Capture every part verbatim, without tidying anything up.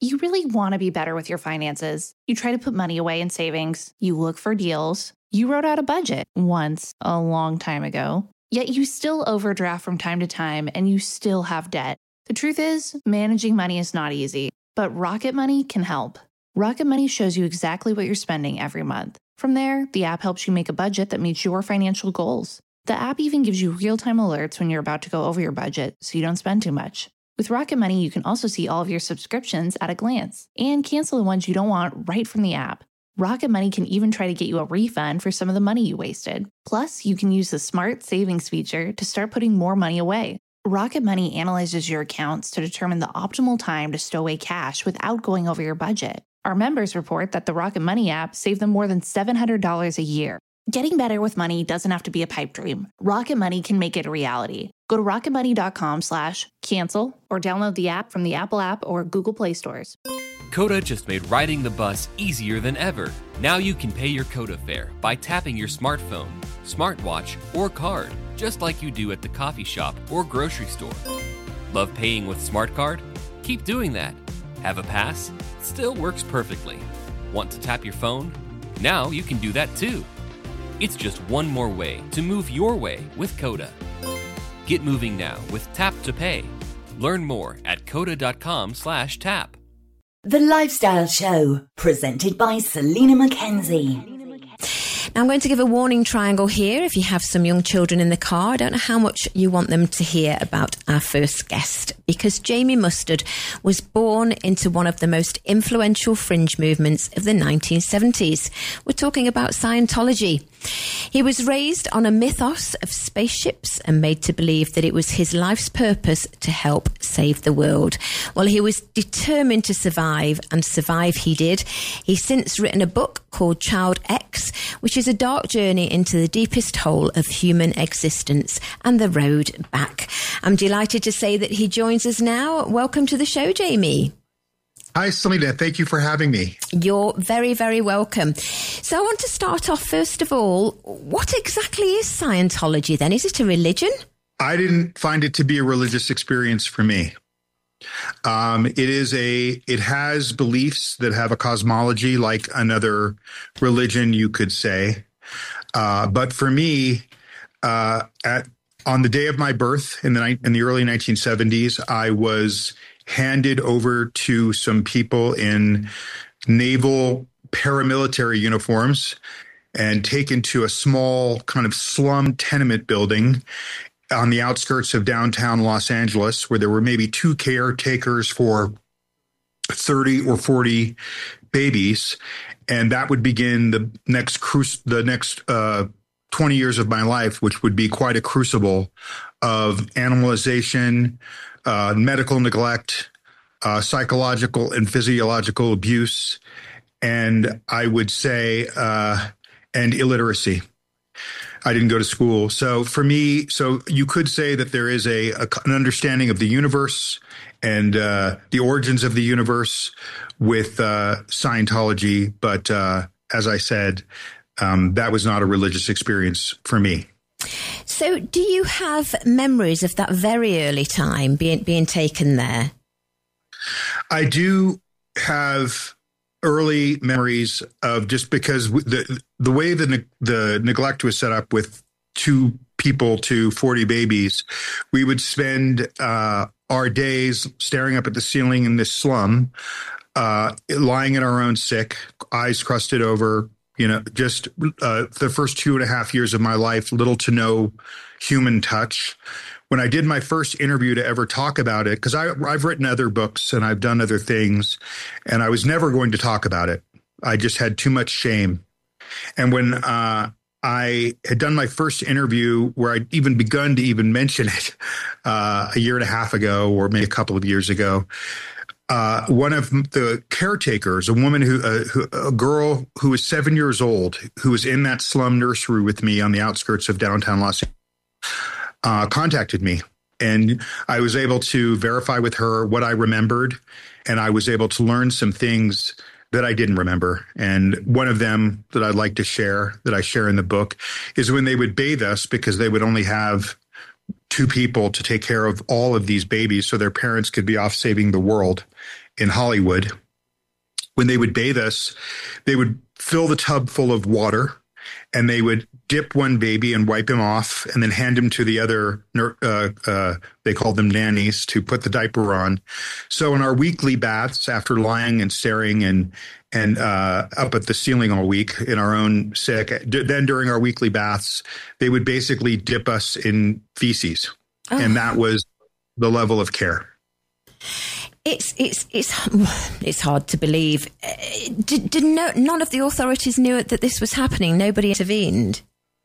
You really want to be better with your finances. You try to put money away in savings. You look for deals. You wrote out a budget once a long time ago. Yet you still overdraft from time to time and you still have debt. The truth is, managing money is not easy, but Rocket Money can help. Rocket Money shows you exactly what you're spending every month. From there, the app helps you make a budget that meets your financial goals. The app even gives you real-time alerts when you're about to go over your budget so you don't spend too much. With Rocket Money, you can also see all of your subscriptions at a glance and cancel the ones you don't want right from the app. Rocket Money can even try to get you a refund for some of the money you wasted. Plus, you can use the Smart Savings feature to start putting more money away. Rocket Money analyzes your accounts to determine the optimal time to stow away cash without going over your budget. Our members report that the Rocket Money app saved them more than seven hundred dollars a year. Getting better with money doesn't have to be a pipe dream. Rocket Money can make it a reality. Go to rocketmoney.com slash cancel or download the app from the Apple app or Google Play stores. Coda just made riding the bus easier than ever. Now you can pay your Coda fare by tapping your smartphone, smartwatch, or card, just like you do at the coffee shop or grocery store. Love paying with SmartCard? Keep doing that. Have a pass? Still works perfectly. Want to tap your phone? Now you can do that too. It's just one more way to move your way with Coda. Get moving now with Tap to Pay. Learn more at coda.com slash tap. The Lifestyle Show, presented by Selena Mackenzie. Now, I'm going to give a warning triangle here if you have some young children in the car. I don't know how much you want them to hear about our first guest, because Jamie Mustard was born into one of the most influential fringe movements of the nineteen seventies. We're talking about Scientology. He was raised on a mythos of spaceships and made to believe that it was his life's purpose to help save the world. Well, he was determined to survive, and survive he did. He's since written a book called Child X, which is a dark journey into the deepest hole of human existence and the road back. I'm delighted to say that he joins us now. Welcome to the show, Jamie. Hi, Selena. Thank you for having me. You're very, very welcome. So I want to start off, first of all, what exactly is Scientology then? Is it a religion? I didn't find it to be a religious experience for me. Um, it is a, it has beliefs that have a cosmology like another religion, you could say. Uh, but for me, uh, at, on the day of my birth in the, in the early nineteen seventies, I was handed over to some people in naval paramilitary uniforms and taken to a small kind of slum tenement building on the outskirts of downtown Los Angeles, where there were maybe two caretakers for thirty or forty babies. And that would begin the next cru- the next uh, twenty years of my life, which would be quite a crucible of animalization, uh, medical neglect, uh, psychological and physiological abuse, and I would say, uh, and illiteracy. I didn't go to school. So for me, so you could say that there is a, a an understanding of the universe and uh, the origins of the universe with uh, Scientology. But uh, as I said, um, that was not a religious experience for me. So do you have memories of that very early time being being taken there? I do have early memories of, just because the the way the ne- the neglect was set up with two people to forty babies, we would spend uh, our days staring up at the ceiling in this slum, uh, lying in our own sick, eyes crusted over, you know, just uh, the first two and a half years of my life, little to no human touch. When I did my first interview to ever talk about it, because I've written other books and I've done other things, and I was never going to talk about it. I just had too much shame. And when uh, I had done my first interview, where I'd even begun to even mention it uh, a year and a half ago, or maybe a couple of years ago, uh, one of the caretakers, a woman who, uh, who, a girl who was seven years old, who was in that slum nursery with me on the outskirts of downtown Los Angeles, Uh, contacted me, and I was able to verify with her what I remembered, and I was able to learn some things that I didn't remember. And one of them that I'd like to share, that I share in the book, is when they would bathe us, because they would only have two people to take care of all of these babies, so their parents could be off saving the world. in Hollywood. When they would bathe us, they would fill the tub full of water, and they would dip one baby and wipe him off, and then hand him to the other, uh, uh, they called them nannies, to put the diaper on. So in our weekly baths, after lying and staring and and uh, up at the ceiling all week in our own sick, then during our weekly baths, they would basically dip us in feces. Oh. And that was the level of care. It's it's it's it's hard to believe. Did, did no, none of the authorities knew that this was happening? Nobody intervened?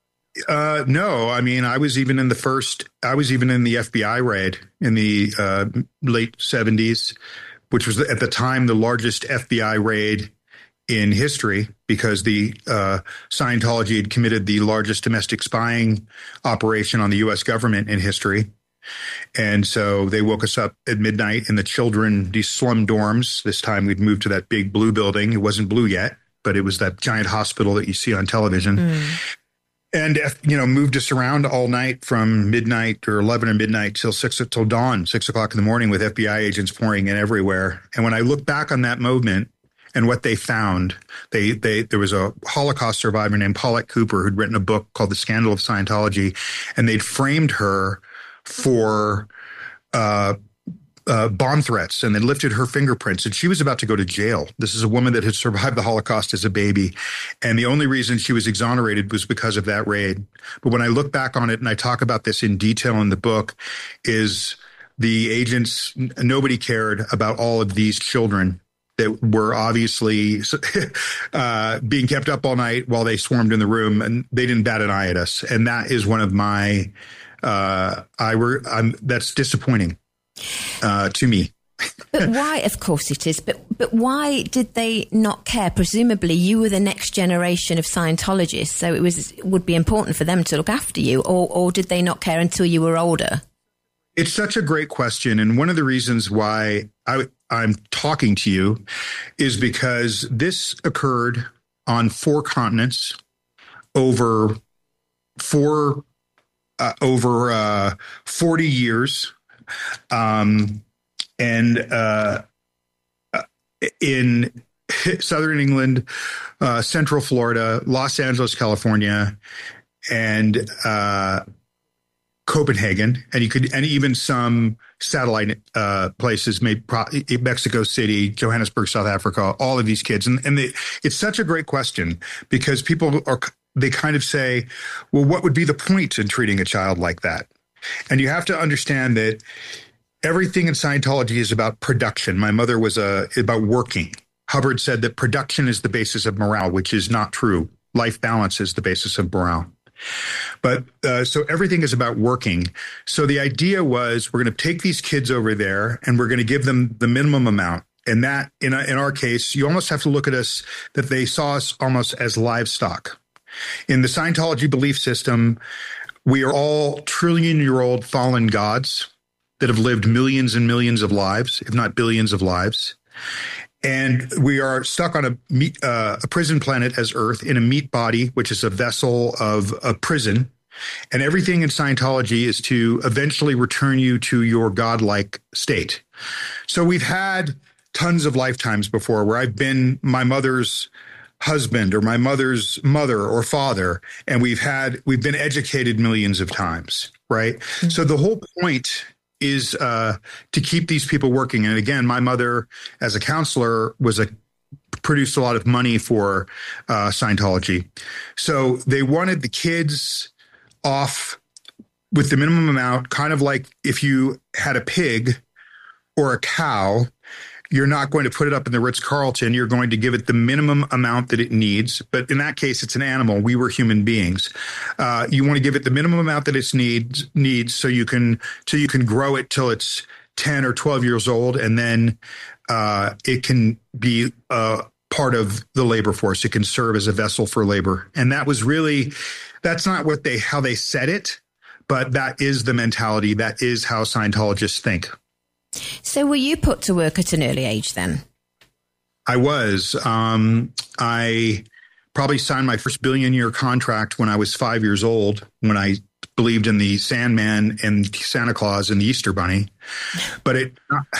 Uh, no, I mean, I was even in the first, I was even in the F B I raid in the uh, late seventies, which was at the time the largest F B I raid in history, because the uh, Scientology had committed the largest domestic spying operation on the U S government in history. And so they woke us up at midnight in the children, these slum dorms. This time we'd moved to that big blue building. It wasn't blue yet, but it was that giant hospital that you see on television. Mm. And, you know, moved us around all night from midnight or eleven or midnight till six, till dawn, six o'clock in the morning, with F B I agents pouring in everywhere. And when I look back on that moment and what they found, they, they, there was a Holocaust survivor named Paulette Cooper who'd written a book called The Scandal of Scientology, and they'd framed her for uh, uh, bomb threats, and they lifted her fingerprints, and she was about to go to jail. This is a woman that had survived the Holocaust as a baby, and the only reason she was exonerated was because of that raid. But when I look back on it, and I talk about this in detail in the book, is the agents, nobody cared about all of these children that were obviously uh, being kept up all night while they swarmed in the room, and they didn't bat an eye at us. And that is one of my Uh, I were, I'm, that's disappointing, uh, to me. But why, of course it is, but, but why did they not care? Presumably you were the next generation of Scientologists, so it was, it would be important for them to look after you, or, or did they not care until you were older? It's such a great question. And one of the reasons why I, I'm talking to you is because this occurred on four continents over four Uh, over uh, forty years, um, and uh, in southern England, uh, central Florida, Los Angeles, California, and uh, Copenhagen, and you could, and even some satellite uh, places, maybe Mexico City, Johannesburg, South Africa. All of these kids, and and they, it's such a great question, because people are. They kind of say, well, what would be the point in treating a child like that? And you have to understand that everything in Scientology is about production. My mother was uh, about working. Hubbard said that production is the basis of morale, which is not true. Life balance is the basis of morale. But uh, so everything is about working. So the idea was, we're going to take these kids over there and we're going to give them the minimum amount. And that, in, a, in our case, you almost have to look at us that they saw us almost as livestock. In the Scientology belief system, we are all trillion-year-old fallen gods that have lived millions and millions of lives, if not billions of lives. And we are stuck on a, meat, uh, a prison planet as Earth, in a meat body, which is a vessel of a prison. And everything in Scientology is to eventually return you to your godlike state. So we've had tons of lifetimes before where I've been my mother's husband or my mother's mother or father, and we've had we've been educated millions of times, right? Mm-hmm. So the whole point is uh, to keep these people working. And again, my mother, as a counselor, was a produced a lot of money for uh, Scientology. So they wanted the kids off with the minimum amount, kind of like if you had a pig or a cow. You're not going to put it up in the Ritz-Carlton. You're going to give it the minimum amount that it needs. But in that case, it's an animal. We were human beings. Uh, you want to give it the minimum amount that it needs needs so you can so you can grow it till it's ten or twelve years old, and then uh, it can be uh, part of the labor force. It can serve as a vessel for labor. And that was really that's not what they how they said it, but that is the mentality. That is how Scientologists think. So were you put to work at an early age then? I was. Um, I probably signed my first billion year contract when I was five years old, when I believed in the Sandman and Santa Claus and the Easter Bunny. But it,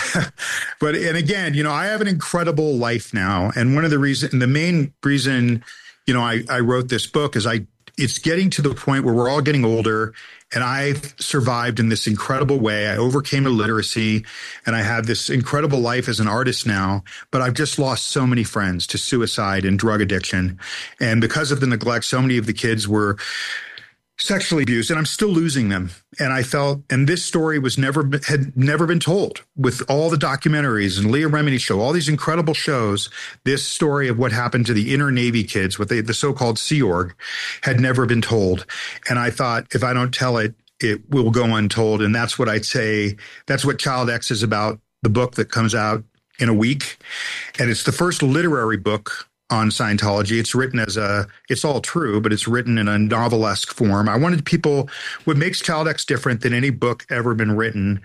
but, and again, you know, I have an incredible life now. And one of the reasons, the main reason, you know, I, I wrote this book is I, it's getting to the point where we're all getting older, and I've survived in this incredible way. I overcame illiteracy, and I have this incredible life as an artist now, but I've just lost so many friends to suicide and drug addiction. And because of the neglect, so many of the kids were sexually abused, and I'm still losing them. And I felt, and this story was never, had never been told with all the documentaries and Leah Remini show, all these incredible shows. This story of what happened to the inner Navy kids, what they, the so-called Sea Org, had never been told. And I thought, if I don't tell it, it will go untold. And that's what I'd say. That's what Child X is about, the book that comes out in a week. And it's the first literary book on Scientology. It's written as a, it's all true, but it's written in a novelesque form. I wanted people, what makes Child X different than any book ever been written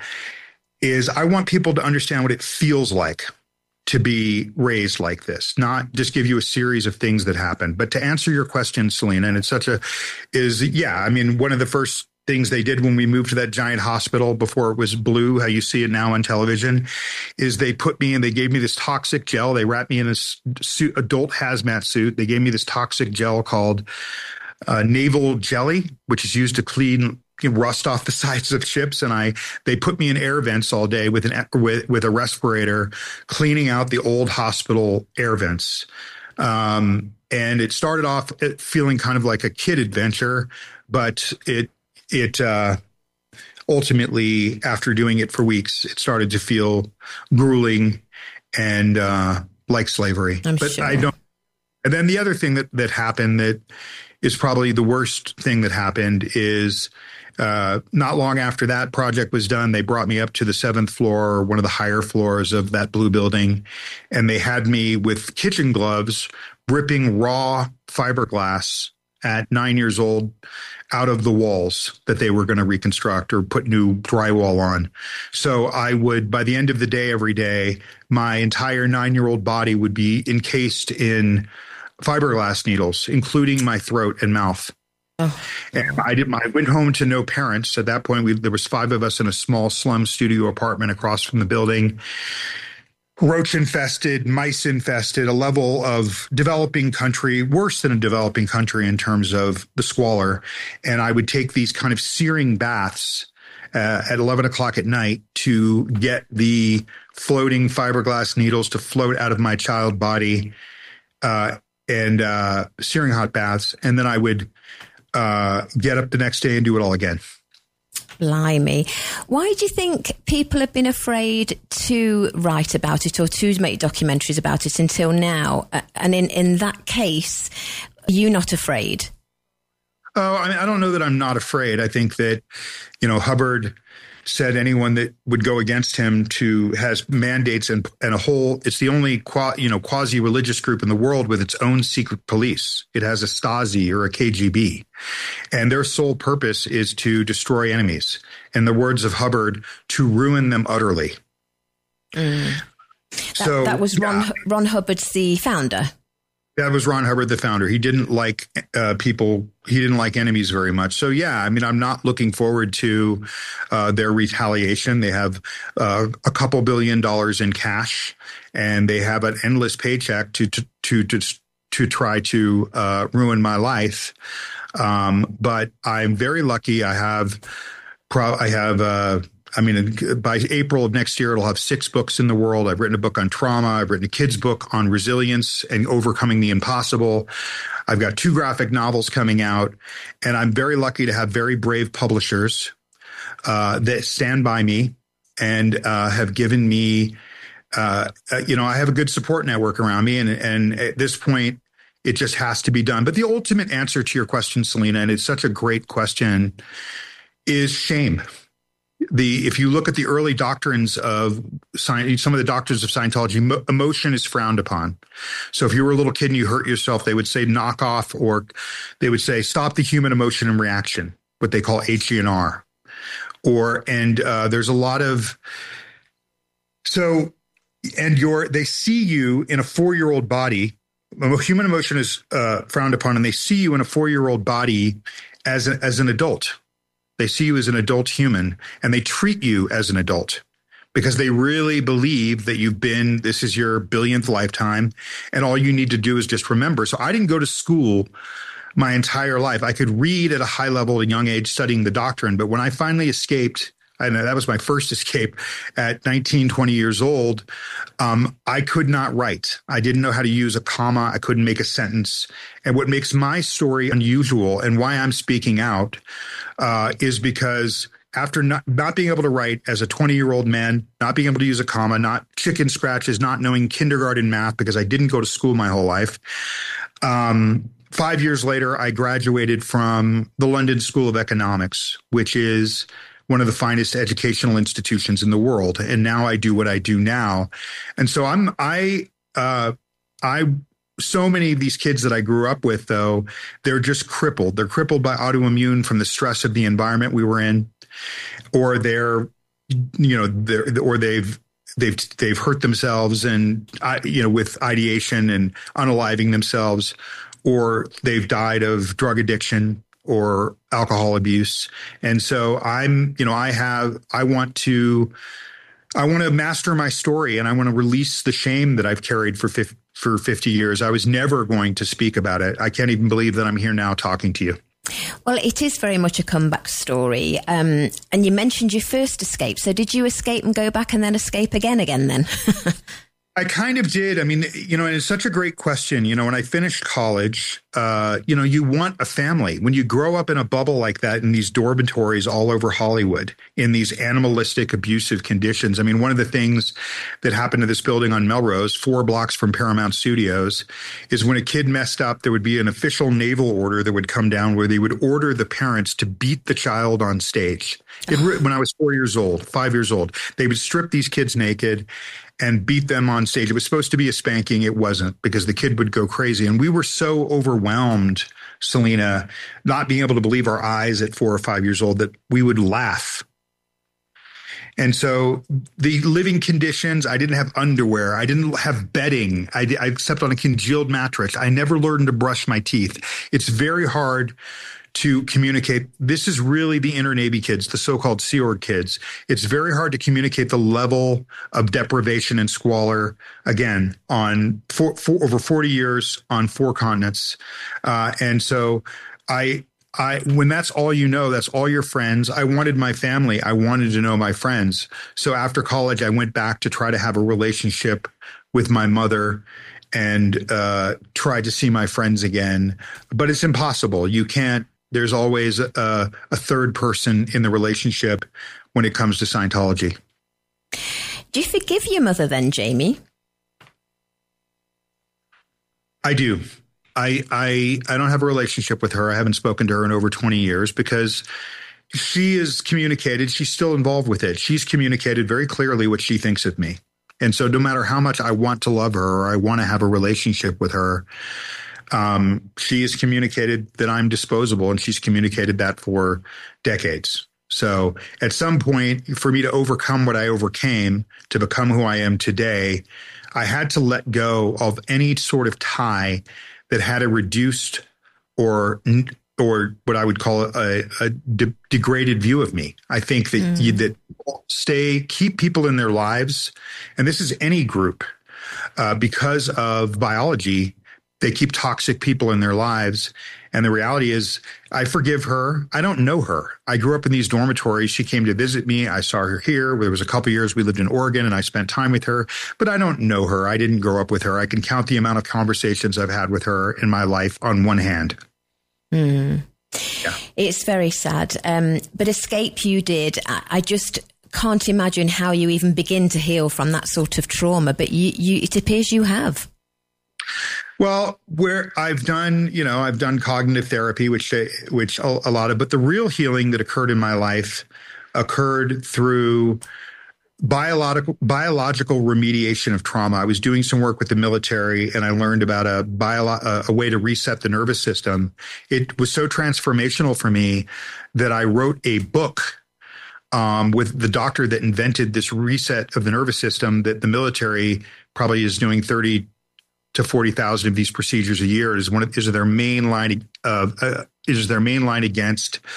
is I want people to understand what it feels like to be raised like this, not just give you a series of things that happen. But to answer your question, Selena, and it's such a, is, yeah, I mean, one of the first things they did when we moved to that giant hospital before it was blue, how you see it now on television, is they put me in, they gave me this toxic gel. They wrapped me in a suit, adult hazmat suit. They gave me this toxic gel called uh, naval jelly, which is used to clean rust off the sides of ships. And I, they put me in air vents all day with an, with, with a respirator, cleaning out the old hospital air vents. Um, and it started off feeling kind of like a kid adventure, but it, It uh, ultimately, after doing it for weeks, it started to feel grueling and uh, like slavery. I'm but sure. I don't. And then the other thing that that happened that is probably the worst thing that happened is uh, not long after that project was done, they brought me up to the seventh floor, one of the higher floors of that blue building, and they had me with kitchen gloves ripping raw fiberglass at nine years old out of the walls that they were going to reconstruct or put new drywall on. So I would, by the end of the day, every day, my entire nine-year-old body would be encased in fiberglass needles, including my throat and mouth. Oh. And I did. I went home to no parents. At that point, we, there was five of us in a small slum studio apartment across from the building. Roach infested, mice infested, a level of developing country, worse than a developing country in terms of the squalor. And I would take these kind of searing baths uh, at eleven o'clock at night to get the floating fiberglass needles to float out of my child body, uh, and uh, searing hot baths. And then I would uh, get up the next day and do it all again. Blimey. Why do you think people have been afraid to write about it or to make documentaries about it until now? And in, in that case, are you not afraid? Oh, I mean, I don't know that I'm not afraid. I think that, you know, Hubbard said anyone that would go against him to has mandates and, and a whole, it's the only, qua, you know, quasi-religious group in the world with its own secret police. It has a Stasi or a K G B. And their sole purpose is to destroy enemies. In the words of Hubbard, to ruin them utterly. Mm. That, so that was Ron, yeah. Ron Hubbard's the founder. That was Ron Hubbard, the founder. He didn't like uh, people. He didn't like enemies very much. So, yeah, I mean, I'm not looking forward to uh, their retaliation. They have uh, a couple billion dollars in cash, and they have an endless paycheck to to to to, to try to uh, ruin my life. Um, but I'm very lucky. I have, pro- I have. Uh, I mean, by April of next year, it'll have six books in the world. I've written a book on trauma. I've written a kid's book on resilience and overcoming the impossible. I've got two graphic novels coming out, and I'm very lucky to have very brave publishers uh, that stand by me and uh, have given me, uh, uh, you know, I have a good support network around me. And, and at this point, it just has to be done. But the ultimate answer to your question, Selena, and it's such a great question, is shame. The if you look at the early doctrines of science, some of the doctrines of Scientology, mo- emotion is frowned upon. So if you were a little kid and you hurt yourself, they would say knock off, or they would say stop the human emotion and reaction, what they call H E N R. Or and uh, there's a lot of so and you're they see you in a four-year-old body. Human emotion is uh, frowned upon, and they see you in a four-year-old body as a, as an adult. They see you as an adult human, and they treat you as an adult because they really believe that you've been, this is your billionth lifetime, and all you need to do is just remember. So I didn't go to school my entire life. I could read at a high level at a young age studying the doctrine, but when I finally escaped, I know that was my first escape at nineteen, twenty years old. Um, I could not write. I didn't know how to use a comma. I couldn't make a sentence. And what makes my story unusual and why I'm speaking out uh, is because after not, not being able to write as a twenty-year-old man, not being able to use a comma, not chicken scratches, not knowing kindergarten math because I didn't go to school my whole life. Um, five years later, I graduated from the London School of Economics, which is one of the finest educational institutions in the world. And now I do what I do now. And so I'm, I, uh, I, so many of these kids that I grew up with, though, they're just crippled. They're crippled by autoimmune from the stress of the environment we were in, or they're, you know, they're, or they've, they've, they've hurt themselves and, you know, with ideation and unaliving themselves, or they've died of drug addiction or alcohol abuse. And so I'm, you know, I have, I want to, I want to master my story, and I want to release the shame that I've carried for fifty, for fifty years. I was never going to speak about it. I can't even believe that I'm here now talking to you. Well, it is very much a comeback story. Um, and you mentioned your first escape. So did you escape and go back and then escape again again then? I kind of did. I mean, you know, and it's such a great question. You know, when I finished college, uh, you know, you want a family. When you grow up in a bubble like that in these dormitories all over Hollywood, in these animalistic, abusive conditions. I mean, one of the things that happened to this building on Melrose, four blocks from Paramount Studios, is when a kid messed up, there would be an official naval order that would come down where they would order the parents to beat the child on stage. It, when I was four years old, five years old, they would strip these kids naked and beat them on stage. It was supposed to be a spanking. It wasn't, because the kid would go crazy. And we were so overwhelmed, Selena, not being able to believe our eyes at four or five years old, that we would laugh. And so the living conditions, I didn't have underwear. I didn't have bedding. I, I slept on a congealed mattress. I never learned to brush my teeth. It's very hard to communicate. This is really the inner Navy kids, the so-called Sea Org kids. It's very hard to communicate the level of deprivation and squalor, again, on four, four, over forty years on four continents. Uh, and so I, I, when that's all you know, that's all your friends. I wanted my family. I wanted to know my friends. So after college, I went back to try to have a relationship with my mother and uh, try to see my friends again. But it's impossible. You can't. There's always a, a third person in the relationship when it comes to Scientology. Do you forgive your mother then, Jamie? I do. I, I, I don't have a relationship with her. I haven't spoken to her in over twenty years because she has communicated. She's still involved with it. She's communicated very clearly what she thinks of me. And so no matter how much I want to love her or I want to have a relationship with her, Um, she has communicated that I'm disposable, and she's communicated that for decades. So at some point, for me to overcome what I overcame to become who I am today, I had to let go of any sort of tie that had a reduced or or what I would call a, a de- degraded view of me. I think that mm. you, that stay keep people in their lives, and this is any group, uh, because of biology. They keep toxic people in their lives. And the reality is, I forgive her. I don't know her. I grew up in these dormitories. She came to visit me. I saw her here. There was a couple of years we lived in Oregon and I spent time with her, but I don't know her. I didn't grow up with her. I can count the amount of conversations I've had with her in my life on one hand. Mm. Yeah. It's very sad. Um, but escape you did. I, I just can't imagine how you even begin to heal from that sort of trauma, but you, you it appears you have. Well, where I've done, you know, I've done cognitive therapy, which, which a lot of, but the real healing that occurred in my life occurred through biological, biological remediation of trauma. I was doing some work with the military and I learned about a bio, a way to reset the nervous system. It was so transformational for me that I wrote a book um, with the doctor that invented this reset of the nervous system that the military probably is doing thirty to forty thousand of these procedures a year. Is one of, is their main line of uh, is their main line against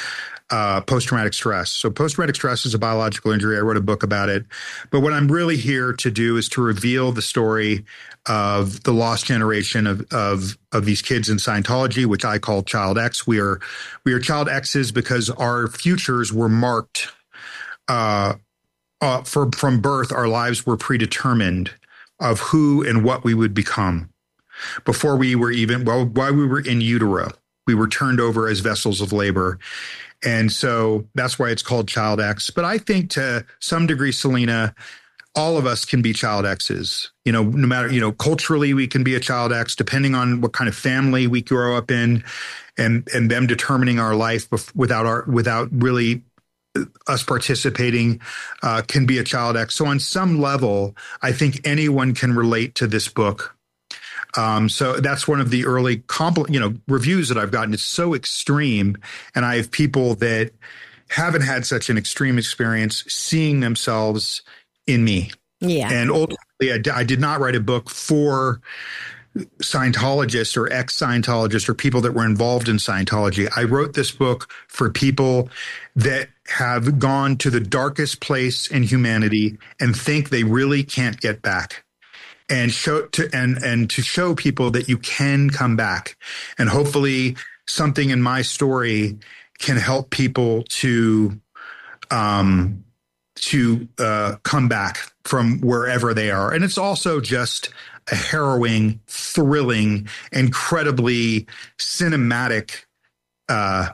uh, post-traumatic stress. So post-traumatic stress is a biological injury. I wrote a book about it. But what I'm really here to do is to reveal the story of the lost generation of of of these kids in Scientology, which I call Child X. We are we are Child X's because our futures were marked uh, uh, for, from birth. Our lives were predetermined of who and what we would become before we were even, well, while we were in utero. We were turned over as vessels of labor. And so that's why it's called Child X. But I think to some degree, Selena, all of us can be Child X's. You know, no matter, you know, culturally, we can be a Child X, depending on what kind of family we grow up in, and and them determining our life without our without really us participating, uh, can be a Child X. So on some level, I think anyone can relate to this book. Um, so that's one of the early compl- you know, reviews that I've gotten. It's so extreme. And I have people that haven't had such an extreme experience seeing themselves in me. Yeah. And ultimately, I, d- I did not write a book for Scientologists or ex-Scientologists or people that were involved in Scientology. I wrote this book for people that have gone to the darkest place in humanity and think they really can't get back. And show to and and to show people that you can come back, and hopefully something in my story can help people to um to uh, come back from wherever they are. And it's also just a harrowing, thrilling, incredibly cinematic. Uh,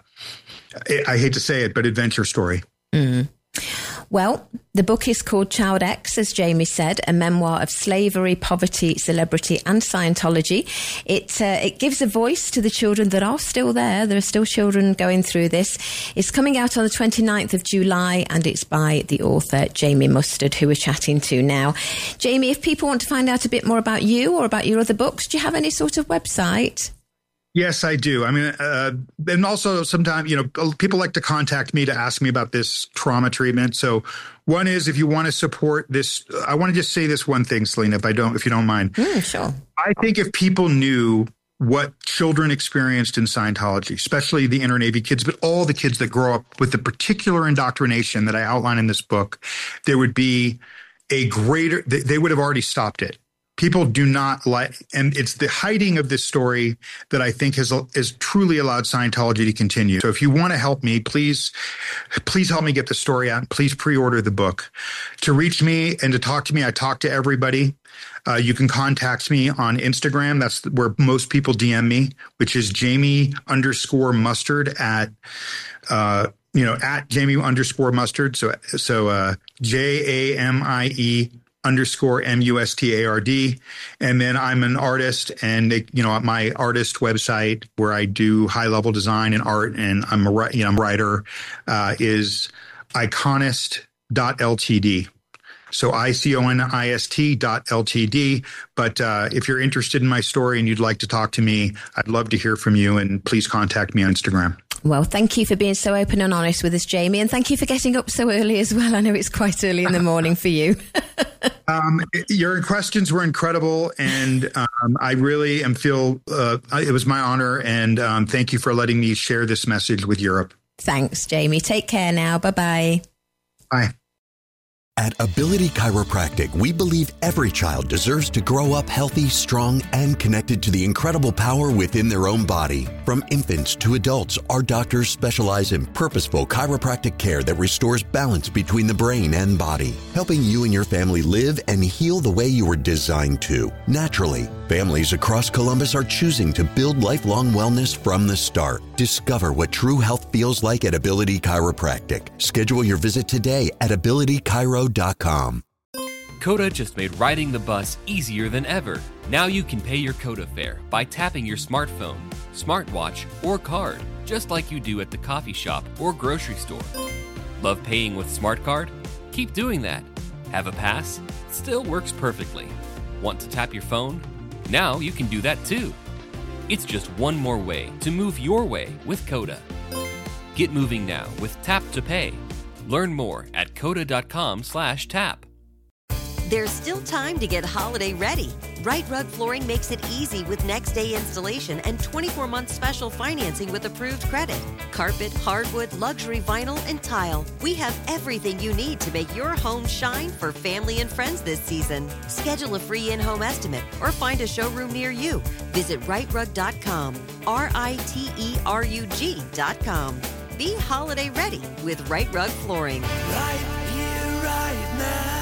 I hate to say it, but adventure story. Mm. Well, the book is called Child X, as Jamie said, a memoir of slavery, poverty, celebrity, and Scientology. It uh, it gives a voice to the children that are still there. There are still children going through this. It's coming out on the twenty-ninth of July, and it's by the author Jamie Mustard, who we're chatting to now. Jamie, if people want to find out a bit more about you or about your other books, do you have any sort of website? Yes, I do. I mean, uh, and also sometimes, you know, people like to contact me to ask me about this trauma treatment. So one is, if you want to support this, I want to just say this one thing, Selena, if I don't, if you don't mind. Mm, sure. I think if people knew what children experienced in Scientology, especially the inner Navy kids, but all the kids that grow up with the particular indoctrination that I outline in this book, there would be a greater, they would have already stopped it. People do not like, and it's the hiding of this story that I think has, has truly allowed Scientology to continue. So if you want to help me, please, please help me get the story out. Please pre-order the book. To reach me and to talk to me, I talk to everybody. Uh, you can contact me on Instagram. That's where most people D M me, which is Jamie underscore mustard at, uh, you know, at Jamie underscore mustard. So, so, uh, J A M I E underscore M U S T A R D. And then I'm an artist, and, you know, my artist website where I do high level design and art, and I'm a, you know, I'm a writer, uh, is iconist dot L T D. So I C O N I S T dot L T D. But uh, if you're interested in my story and you'd like to talk to me, I'd love to hear from you, and please contact me on Instagram. Well, thank you for being so open and honest with us, Jamie. And thank you for getting up so early as well. I know it's quite early in the morning for you. um, your questions were incredible. And um, I really am feel uh, it was my honor. And um, thank you for letting me share this message with Europe. Thanks, Jamie. Take care now. Bye-bye. Bye. At Ability Chiropractic, we believe every child deserves to grow up healthy, strong, and connected to the incredible power within their own body. From infants to adults, our doctors specialize in purposeful chiropractic care that restores balance between the brain and body, helping you and your family live and heal the way you were designed to, naturally. Families across Columbus are choosing to build lifelong wellness from the start. Discover what true health feels like at Ability Chiropractic. Schedule your visit today at ability chiro dot com. Coda just made riding the bus easier than ever. Now you can pay your Coda fare by tapping your smartphone, smartwatch, or card, just like you do at the coffee shop or grocery store. Love paying with SmartCard? Keep doing that. Have a pass? Still works perfectly. Want to tap your phone? Now you can do that too. It's just one more way to move your way with Coda. Get moving now with Tap to Pay. Learn more at coda dot com slash tap. There's still time to get holiday ready. Right Rug Flooring makes it easy with next-day installation and twenty-four month special financing with approved credit. Carpet, hardwood, luxury vinyl, and tile. We have everything you need to make your home shine for family and friends this season. Schedule a free in-home estimate or find a showroom near you. Visit right rug dot com, R I T E R U G dot com. Be holiday ready with Right Rug Flooring. Right here, right now.